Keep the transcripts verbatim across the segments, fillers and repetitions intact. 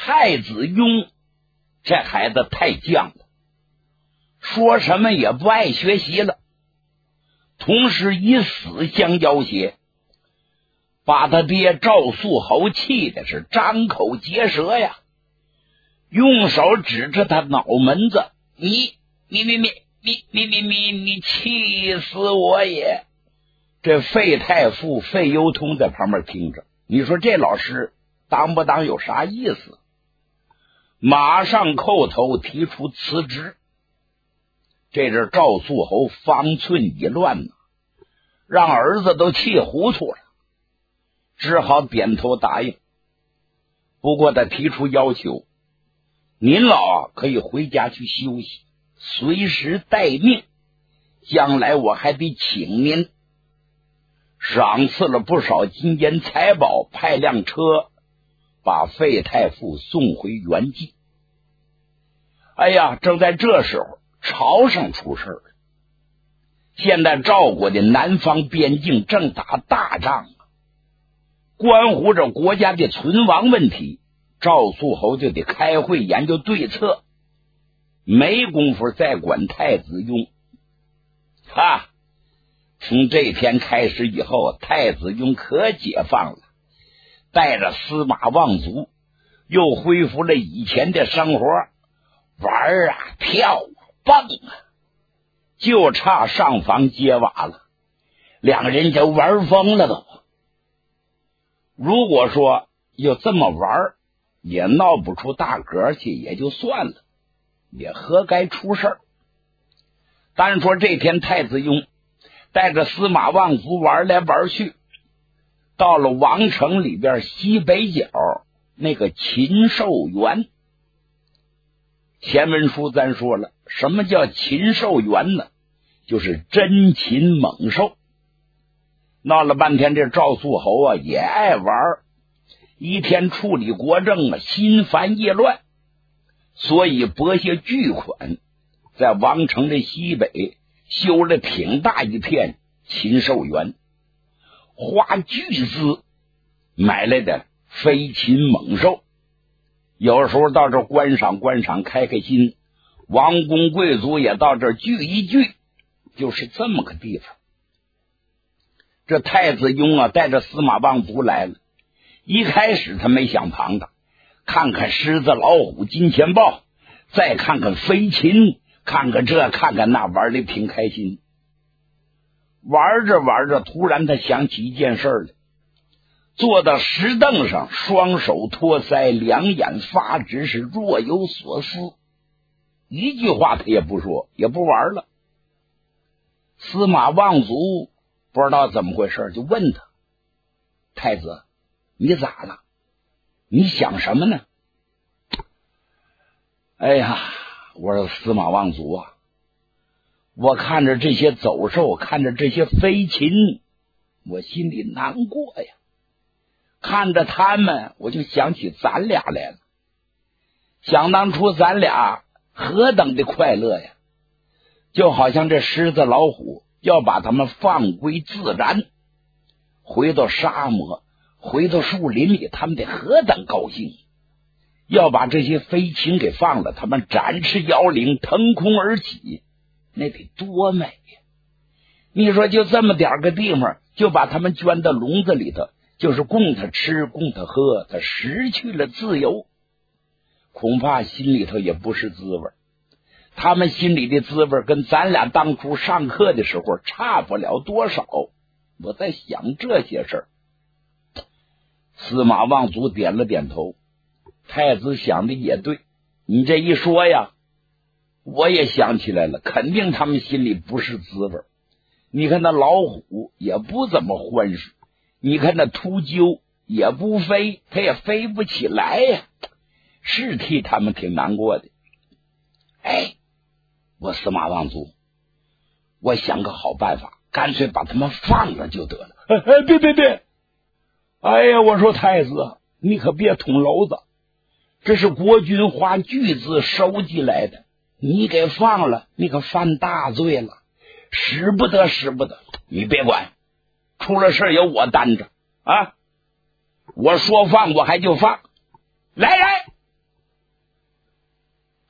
太子雍这孩子太犟了，说什么也不爱学习了，同时以死相要挟，把他爹赵肃侯气的是张口结舌呀，用手指着他脑门子，你你你你你你你你你气死我也！这费太傅费幽通在旁边听着，你说这老师当不当有啥意思？马上叩头提出辞职。这阵赵肃侯方寸已乱呢，让儿子都气糊涂了，只好点头答应。不过他提出要求，您老啊可以回家去休息，随时待命，将来我还得请您。赏赐了不少金银财宝，派辆车把费太傅送回原籍。哎呀，正在这时候，朝上出事了。现在赵国的南方边境正打大仗啊，关乎着国家的存亡问题，赵肃侯就得开会研究对策，没工夫再管太子雍。哈，从这天开始以后，太子雍可解放了，带着司马望族又恢复了以前的生活，玩啊跳啊蹦啊，就差上房揭瓦了，两个人就玩疯了都。如果说要这么玩也闹不出大格去也就算了，也何该出事儿。单说这天太子雍带着司马望族玩来玩去，到了王城里边西北角那个禽兽园。前文书咱说了，什么叫禽兽园呢？就是真禽猛兽。闹了半天，这赵肃侯啊也爱玩，一天处理国政啊，心烦意乱，所以拨些巨款，在王城的西北修了挺大一片禽兽园，花巨资买来的飞禽猛兽，有时候到这观赏观赏，开开心，王公贵族也到这聚一聚，就是这么个地方。这太子雍啊带着司马望族来了，一开始他没想旁的，看看狮子老虎金钱豹，再看看飞禽，看看这看看那，玩的挺开心。玩着玩着，突然他想起一件事来，坐到石凳上，双手托腮，两眼发直，是若有所思，一句话他也不说，也不玩了。司马望族不知道怎么回事，就问他：太子，你咋了？你想什么呢？哎呀，我说司马望族啊，我看着这些走兽，看着这些飞禽，我心里难过呀。看着他们，我就想起咱俩来了。想当初咱俩何等的快乐呀！就好像这狮子老虎要把他们放归自然，回到沙漠，回到树林里，他们得何等高兴！要把这些飞禽给放了，他们展翅摇铃，腾空而起，那得多美呀！你说就这么点个地方，就把他们圈到笼子里头，就是供他吃供他喝，他失去了自由，恐怕心里头也不是滋味。他们心里的滋味跟咱俩当初上课的时候差不了多少。我在想这些事儿。司马望族点了点头，太子想的也对，你这一说呀，我也想起来了，肯定他们心里不是滋味。你看那老虎也不怎么欢实，你看那秃鹫也不飞，它也飞不起来呀，是替他们挺难过的。哎，我司马望族，我想个好办法，干脆把他们放了就得了。哎哎，别别别！哎呀，我说太子，你可别捅娄子，这是国君花巨资收集来的，你给放了，你可犯大罪了，使不得使不得！你别管，出了事由我担着啊！我说放我还就放，来人，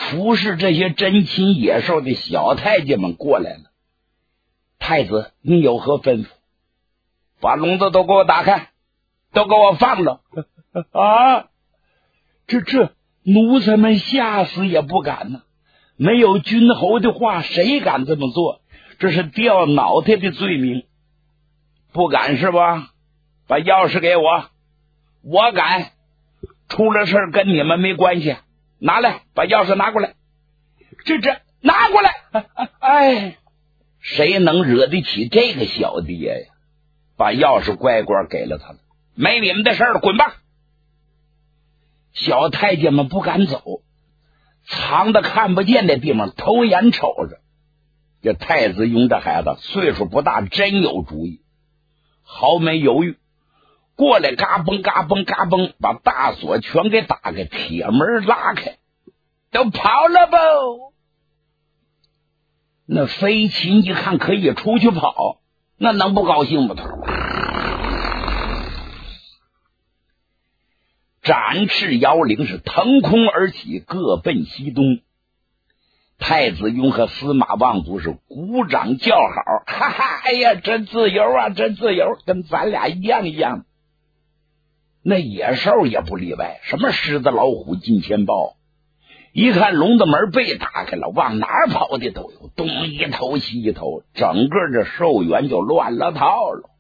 服侍这些珍禽野兽的小太监们过来了。太子，你有何吩咐？把笼子都给我打开，都给我放了。啊，这这奴才们吓死也不敢呢。没有君侯的话，谁敢这么做？这是掉脑袋的罪名。不敢是吧？把钥匙给我，我敢。出了事跟你们没关系，拿来，把钥匙拿过来。这这拿过来。哎，谁能惹得起这个小爹呀？把钥匙乖乖给了他了，没你们的事了，滚吧。小太监们不敢走，藏的看不见的地方偷眼瞅着。这太子雍这孩子岁数不大，真有主意，毫没犹豫过来，嘎嘣嘎嘣嘎嘣，把大锁全给打开，铁门拉开，都跑了吧。那飞禽一看可以出去跑，那能不高兴吗？展翅摇铃，是腾空而起，各奔西东。太子雍和司马望族是鼓掌叫好，哈哈，哎呀，真自由啊，真自由，跟咱俩一样一样。那野兽也不例外，什么狮子老虎金钱豹，一看笼子门被打开了，往哪儿跑的都有，东一头西一头，整个这兽园就乱了套了。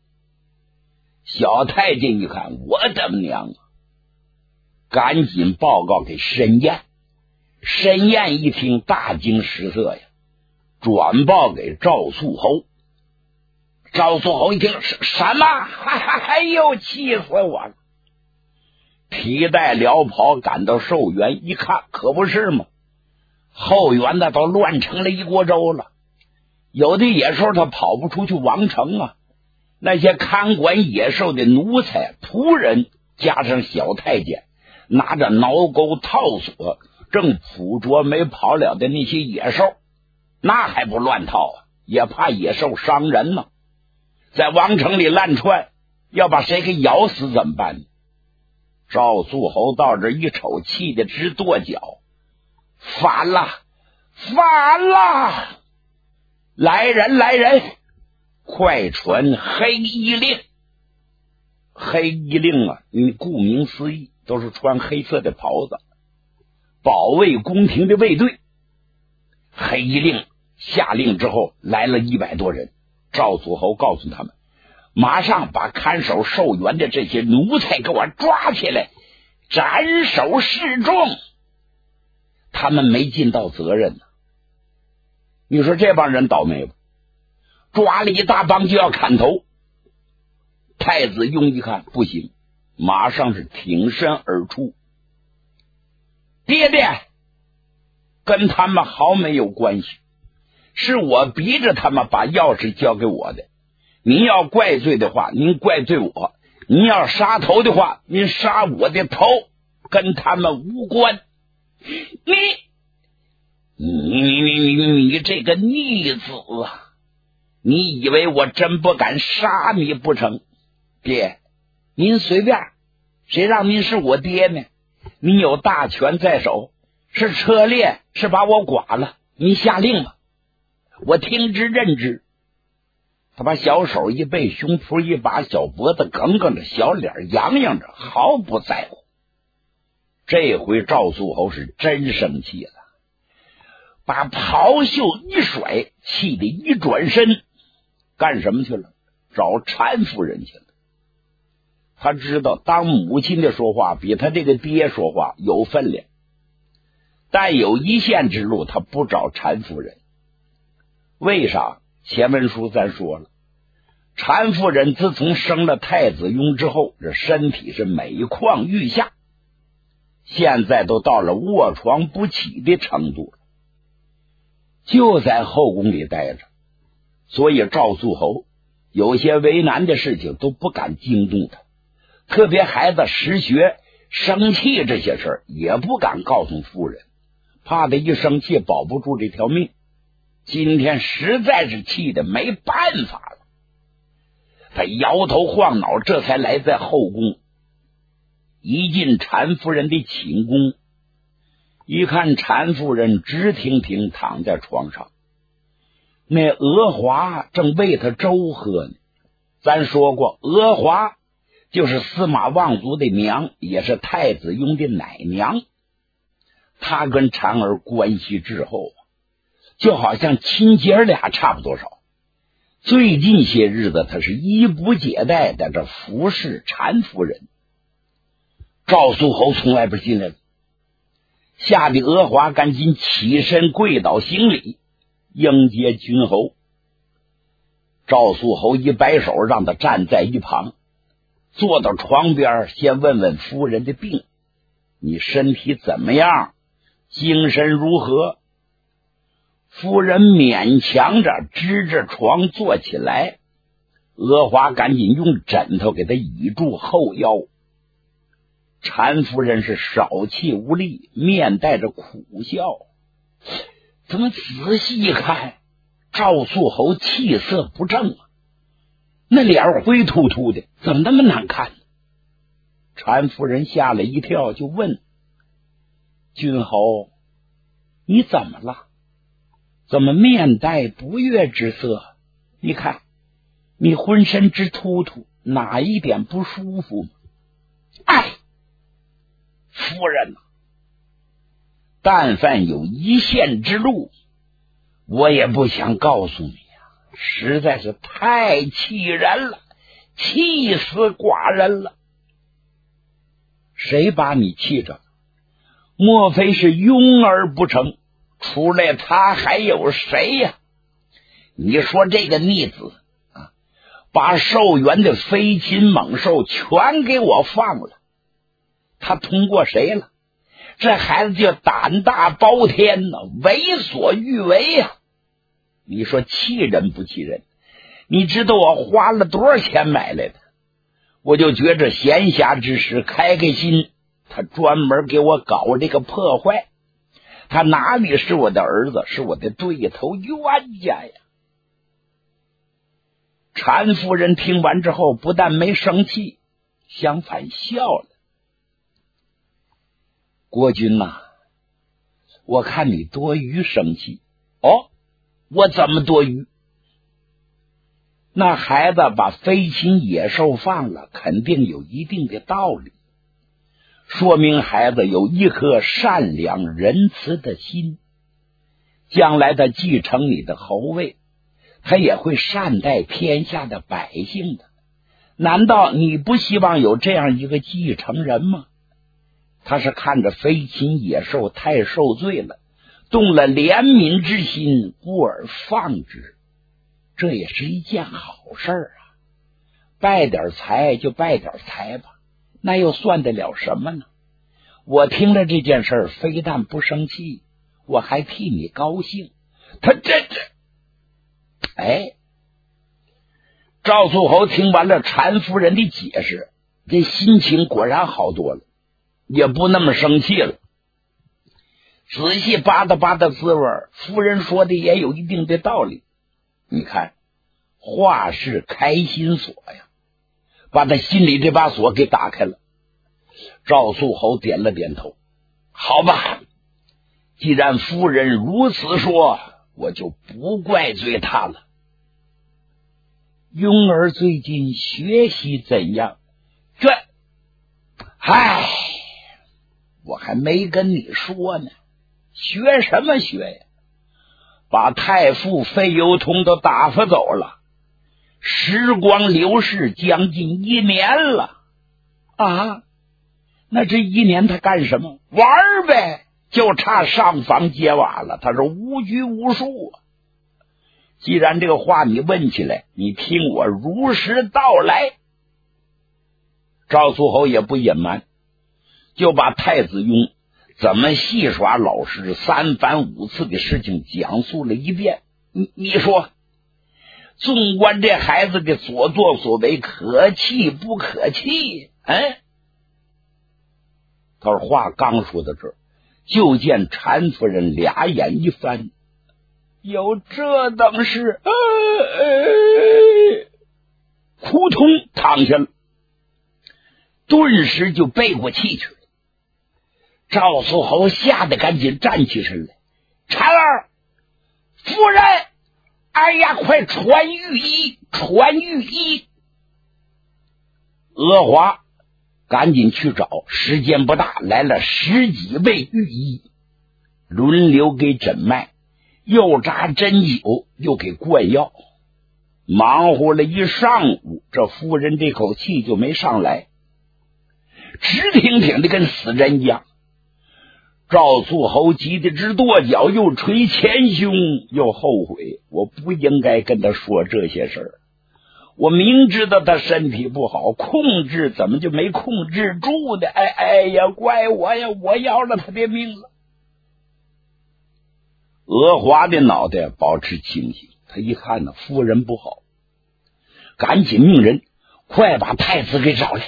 小太监一看，我的娘啊，赶紧报告给申燕。申燕一听大惊失色呀，转报给赵肃侯。赵肃侯一听什什么？哎呦，气死我了！提带辽袍赶到寿园一看，可不是吗？后园那都乱成了一锅粥了。有的野兽他跑不出去王城啊，那些看管野兽的奴才仆人加上小太监，拿着挠钩套索，正捕捉没跑了的那些野兽，那还不乱套啊？也怕野兽伤人呢。在王城里乱窜，要把谁给咬死怎么办呢？赵肃侯到这一瞅，气得直跺脚，反了，反了！来人，来人，快传黑衣令。黑衣令啊，你顾名思义，都是穿黑色的袍子，保卫宫廷的卫队。黑衣令下令之后，来了一百多人。赵肃侯告诉他们，马上把看守寿园的这些奴才给我抓起来，斩首示众。他们没尽到责任呢。你说这帮人倒霉吧？抓了一大帮就要砍头。太子雍一看不行，马上是挺身而出。爹爹，跟他们毫没有关系，是我逼着他们把钥匙交给我的。您要怪罪的话，您怪罪我；您要杀头的话，您杀我的头，跟他们无关。你，你你你你你这个逆子啊！你以为我真不敢杀你不成？爹，您随便，谁让您是我爹呢？你有大权在手，是车裂，是把我剐了，你下令吧，我听之任之。他把小手一背，胸脯一把，小脖子梗梗着，小脸洋洋着，毫不在乎。这回赵肃侯是真生气了，把袍袖一甩，气得一转身，干什么去了？找陈夫人去了。他知道当母亲的说话比他这个爹说话有分量，但有一线之路他不找陈夫人。为啥？前文书咱说了，陈夫人自从生了太子雍之后，这身体是每况愈下，现在都到了卧床不起的程度了，就在后宫里待着。所以赵肃侯有些为难的事情都不敢惊动他，特别孩子失学生气这些事儿也不敢告诉夫人，怕他一生气保不住这条命。今天实在是气得没办法了，他摇头晃脑，这才来在后宫。一进陈夫人的寝宫， 一看产妇人直挺挺躺在床上，那娥华正喂他粥喝呢。咱说过，娥华就是司马望族的娘，也是太子雍的奶娘。他跟婵儿关系至厚，就好像亲姐俩差不多少。最近些日子，他是衣不解带的这服侍婵夫人。赵肃侯从外边进来了，吓得娥华赶紧起身跪倒行礼，迎接君侯。赵肃侯一摆手，让他站在一旁，坐到床边，先问问夫人的病，你身体怎么样，精神如何？夫人勉强着支着床坐起来，娥华赶紧用枕头给他倚住后腰。婵夫人是少气无力，面带着苦笑。怎么仔细一看，赵肃侯气色不正啊，那脸灰秃秃的，怎么那么难看呢？婵夫人吓了一跳，就问：君侯，你怎么了？怎么面带不悦之色？你看你浑身直突突，哪一点不舒服吗？哎，夫人啊，但凡有一线之路，我也不想告诉你啊，实在是太气人了，气死寡人了。谁把你气着？莫非是庸儿不成？除了他还有谁呀？你说这个逆子啊，把寿元的飞禽猛兽全给我放了，他通过谁了？这孩子就胆大包天呢，为所欲为呀！你说气人不气人？你知道我花了多少钱买来的？我就觉着闲暇之时开开心，他专门给我搞这个破坏。他哪里是我的儿子，是我的对头冤家呀！婵夫人听完之后，不但没生气，相反笑了。国君呐、啊，我看你多余生气。哦，我怎么多余？那孩子把飞禽野兽放了，肯定有一定的道理，说明孩子有一颗善良仁慈的心，将来他继承你的侯位，他也会善待天下的百姓的。难道你不希望有这样一个继承人吗？他是看着飞禽野兽太受罪了，动了怜悯之心，故而放之，这也是一件好事啊。败点财就败点财吧，那又算得了什么呢？我听了这件事儿，非但不生气，我还替你高兴。他这这，哎，赵肃侯听完了婵夫人的解释，这心情果然好多了，也不那么生气了。仔细扒搭扒搭滋味，夫人说的也有一定的道理。你看，话是开心锁呀，把他心里这把锁给打开了。赵肃侯点了点头，好吧，既然夫人如此说，我就不怪罪他了。庸儿最近学习怎样？这，唉，我还没跟你说呢，学什么学呀？把太傅费由通都打发走了，时光流逝将近一年了啊！那这一年他干什么？玩呗，就差上房揭瓦了，他是无拘无束啊。既然这个话你问起来，你听我如实道来。赵肃侯也不隐瞒，就把太子雍怎么戏耍老师三番五次的事情讲述了一遍。你你说，纵观这孩子的所作所为，可气不可气？哎，他说话刚说到这儿，就见婵夫人俩眼一翻，有这等事，呃呃、扑通躺下了，顿时就背过气去了。 赵素侯吓得赶紧站起身来，婵儿，夫人，哎呀，快传御医，传御医！娥华赶紧去找，时间不大，来了十几位御医，轮流给诊脉，又扎针灸，又给灌药，忙活了一上午，这夫人这口气就没上来，直挺挺的跟死人一样。赵素侯急得直跺脚，又捶前胸，又后悔，我不应该跟他说这些事儿。我明知道他身体不好，控制怎么就没控制住的？哎哎呀，怪我呀！我要了他的命了。娥华的脑袋保持清醒，他一看呢，夫人不好，赶紧命人快把太子给找来。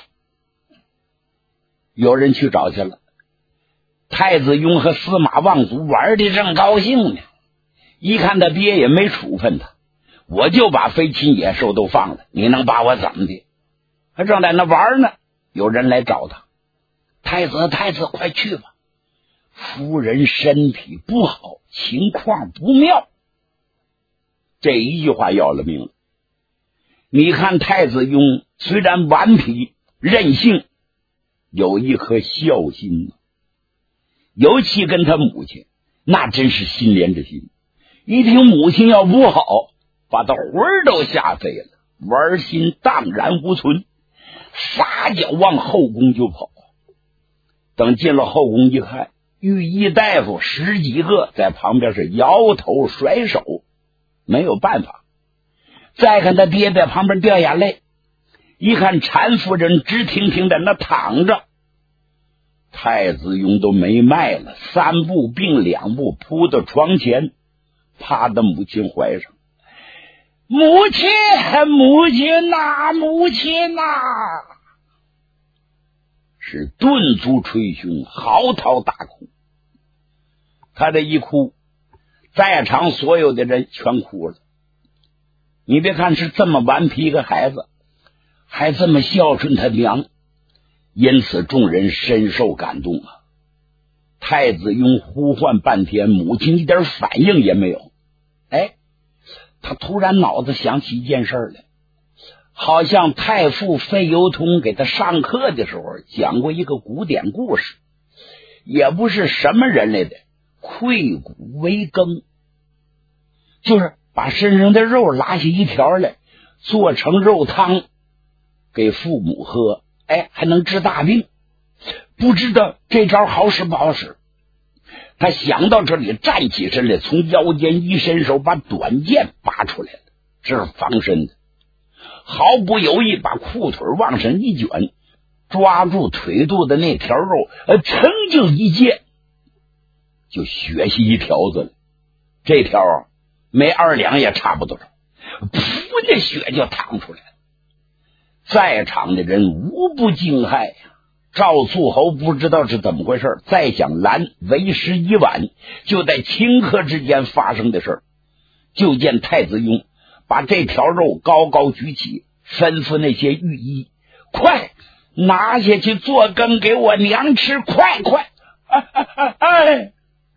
有人去找去了。太子雍和司马望族玩的正高兴呢，一看他爹也没处分他，我就把飞禽野兽都放了，你能把我怎么的？他正在那玩呢，有人来找他，太子太子快去吧，夫人身体不好，情况不妙。这一句话要了命了。你看太子雍虽然顽皮任性，有一颗孝心呢，尤其跟他母亲，那真是心连着心。一听母亲要不好，把他魂儿都吓飞了，玩心荡然无存，撒脚往后宫就跑。等进了后宫一看，御医大夫十几个在旁边是摇头甩手，没有办法。再看他爹在旁边掉眼泪，一看产夫人直挺挺在那躺着，太子雍都没脉了，三步并两步扑到床前，趴到母亲怀上。母亲，母亲呐，母亲呐！是顿足捶胸，嚎啕大哭。他这一哭，在场所有的人全哭了。你别看是这么顽皮一个孩子，还这么孝顺他娘，因此众人深受感动啊。太子雍呼唤半天，母亲一点反应也没有。哎，他突然脑子想起一件事来，好像太傅费由通给他上课的时候讲过一个古典故事，也不是什么人类的，溃骨为羹，就是把身上的肉拉下一条来，做成肉汤给父母喝，哎，还能治大病。不知道这招好使不好使。他想到这里，站起身来，从腰间一伸手，把短剑拔出来了，这是防身的。毫不犹豫把裤腿往上一卷，抓住腿肚的那条肉，呃，噌就一剑，就血下一条子了。这条啊，没二两也差不多，噗，那血就淌出来了。在场的人无不惊骇呀。赵素侯不知道是怎么回事，再想拦，为时已晚，就在顷刻之间发生的事儿。就见太子雍把这条肉高高举起，吩咐那些御医，快拿下去做羹给我娘吃，快快！哎哎哎哎！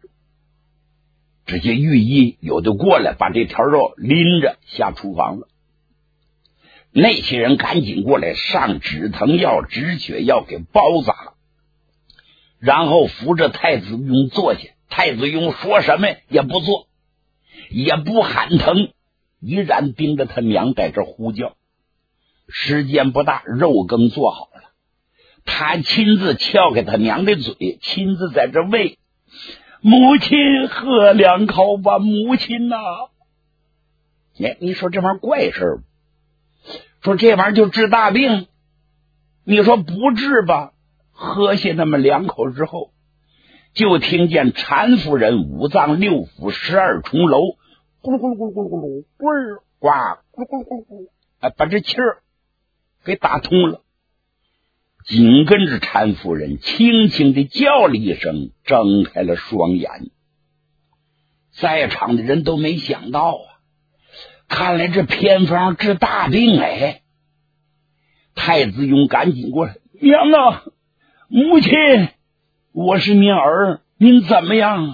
这些御医有的过来，把这条肉拎着下厨房了。那些人赶紧过来上止疼药、止血药给包扎，然后扶着太子雍坐下。太子雍说什么也不做，也不喊疼，依然盯着他娘在这呼叫。时间不大，肉羹做好了，他亲自撬开他娘的嘴，亲自在这喂。母亲喝两口吧，母亲呐！哎，你说这玩意儿怪事儿，说这玩意儿就治大病，你说不治吧？喝下那么两口之后，就听见禅夫人五脏六腑十二重楼咕噜咕噜咕噜咕噜咕噜咕儿呱咕噜咕噜咕噜咕噜，哎，把这气儿给打通了。紧跟着禅夫人轻轻地叫了一声，睁开了双眼。在场的人都没想到啊，看来这偏方治大病哎！太子雍赶紧过来，娘啊，母亲， 我是您儿，您怎么样？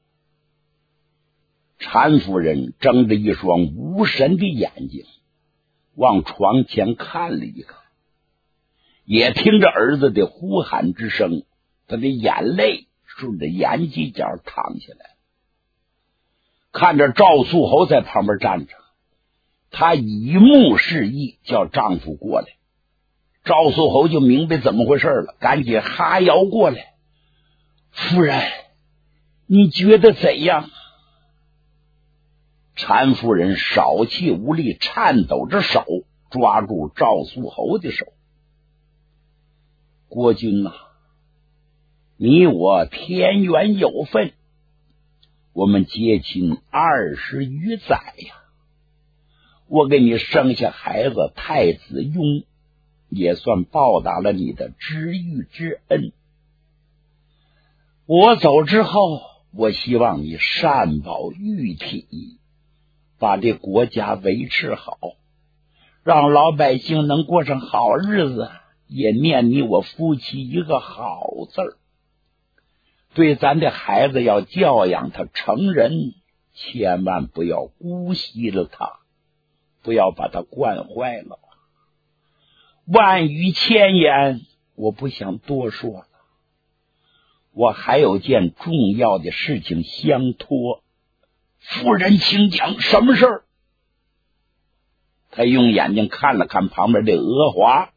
陈夫人睁着一双无神的眼睛往床前看了一看，也听着儿子的呼喊之声，他的眼泪顺着眼犄角淌下来。看着赵素侯在旁边站着，他以目示意叫丈夫过来。赵素侯就明白怎么回事了，赶紧哈腰过来。夫人，你觉得怎样？陈夫人少气无力，颤抖着手抓住赵素侯的手。国君啊，你我天缘有分，我们结亲二十余载呀，我给你生下孩子太子雍，也算报答了你的知遇之恩。我走之后，我希望你善保玉体，把这国家维持好，让老百姓能过上好日子，也念你我夫妻一个好字儿。对咱的孩子要教养他成人，千万不要姑息了他，不要把他惯坏了。万语千言，我不想多说了。我还有件重要的事情相托，夫人请讲，什么事儿？他用眼睛看了看旁边的娥华，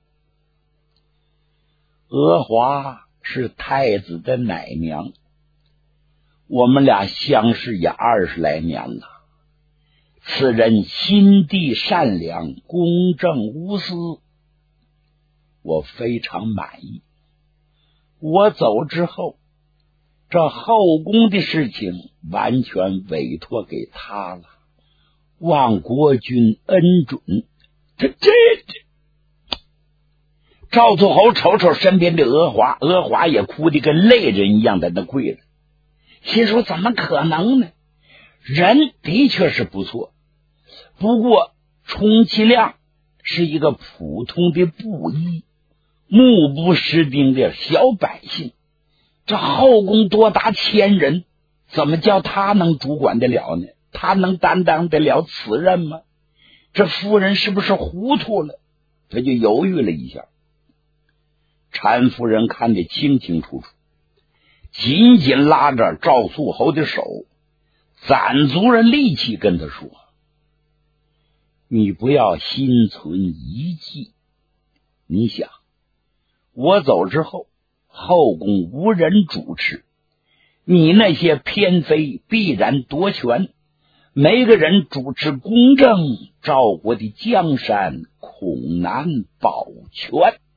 娥华是太子的奶娘，我们俩相识也二十来年了。此人心地善良，公正无私，我非常满意。我走之后，这后宫的事情完全委托给他了，望国君恩准。这这这，赵素侯瞅瞅身边的娥华，娥华也哭得跟泪人一样在那跪着，心说怎么可能呢？人的确是不错，不过充其量是一个普通的布衣，目不识丁的小百姓。这后宫多达千人，怎么叫他能主管得了呢？他能担当得了此任吗？这夫人是不是糊涂了？他就犹豫了一下。陈夫人看得清清楚楚，紧紧拉着赵素侯的手，攒足了力气跟他说：你不要心存疑忌，你想我走之后，后宫无人主持，你那些偏妃必然夺权，每个人主持公正，赵国的江山恐难保全。